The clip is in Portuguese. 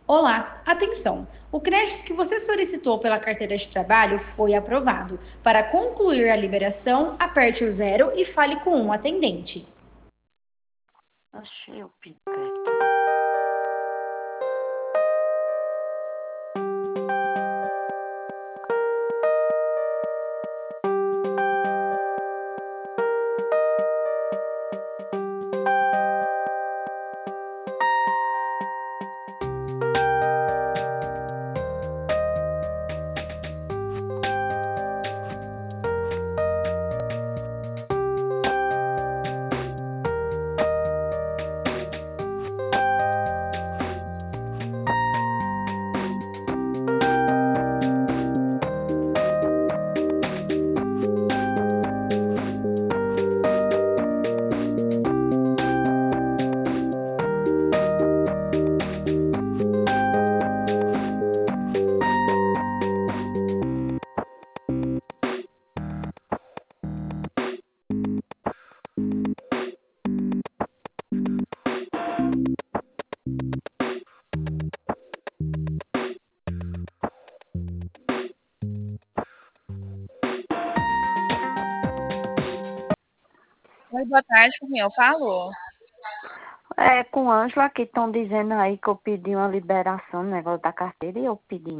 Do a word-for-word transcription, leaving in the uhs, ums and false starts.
Olá, atenção! O crédito que você solicitou pela carteira de trabalho foi aprovado. Para concluir a liberação, aperte o zero e fale com um atendente. Achei o pedido de crédito. Oi, boa tarde, com quem eu falo? É, com Ângela que estão dizendo aí que eu pedi uma liberação no negócio da carteira e eu pedi